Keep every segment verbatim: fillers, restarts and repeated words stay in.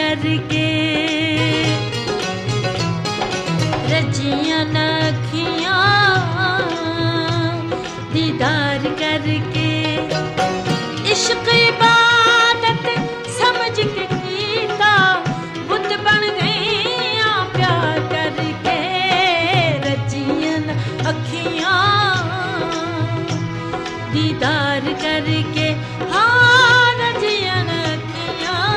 करके रजियां नखियां दीदार करके इश्क इबादत समझ के कीता बुत बन गईया प्यार करके रजियां अखियां दीदार करके हाँ रजियां अखियां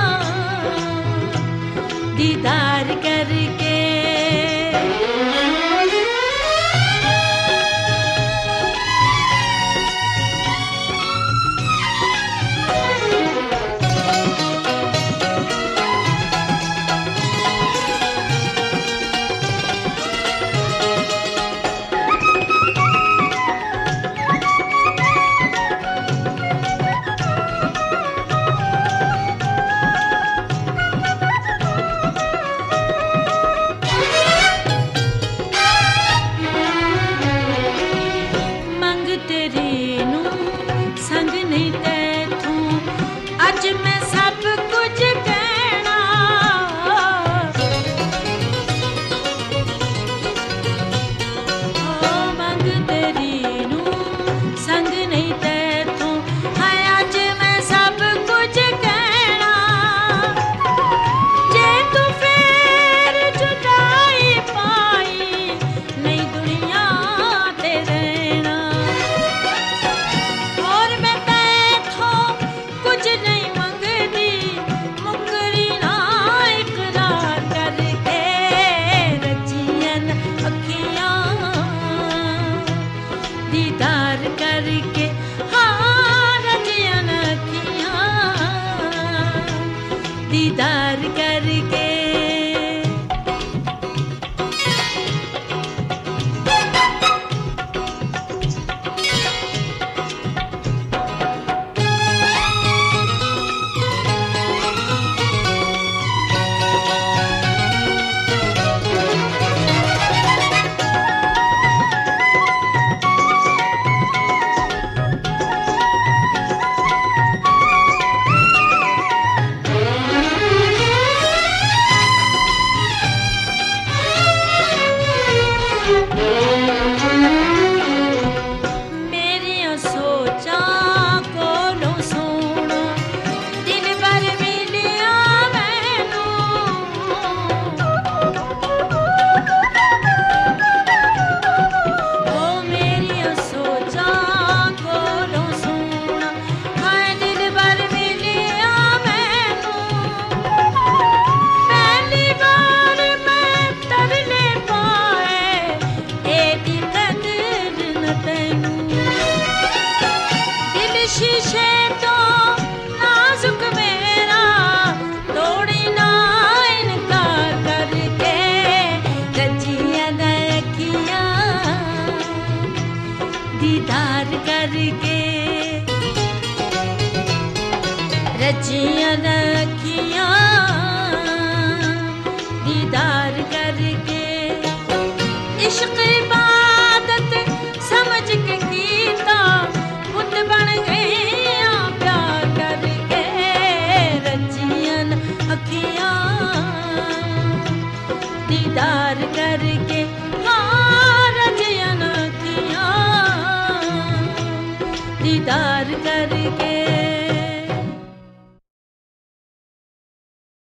दीदार करके दीदार करके हाँ रजियां अखियां दीदार करके दीदार करके रजियां अखियां दीदार करके इश्क इबादत समझ के कीता बुत बन गईया प्यार करके रजियां अखियां दीदार करके हाँ रजियां अखियां दीदार करके